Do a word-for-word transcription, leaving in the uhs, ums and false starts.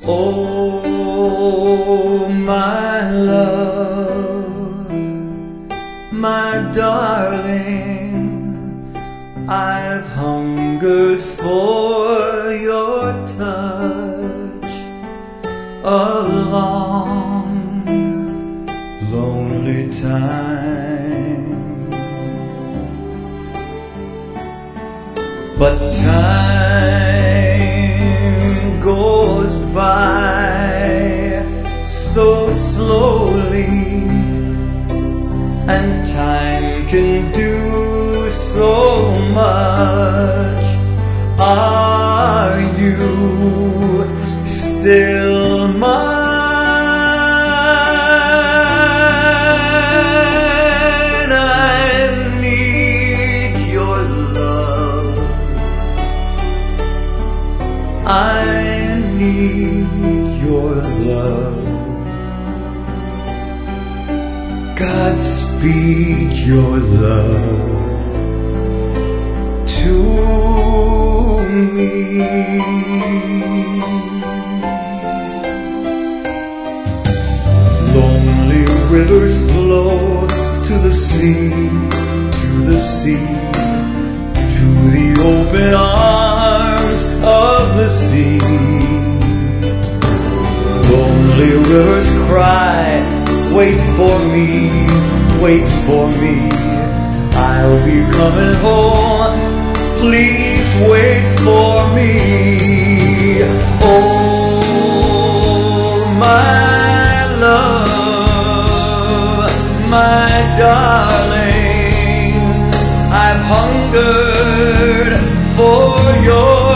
Oh, my love, my darling, I've hungered for your touch a long, lonely time. But time goes by so slowly, and time can do so much. Are you still mine? I need your love. I need your love. Godspeed your love to me. Lonely rivers flow to the sea, to the sea, to the open arms of the sea. Lonely rivers cry, wait for me, wait for me, I'll be coming home, please wait for me. Oh, my love, my darling, I've hungered for your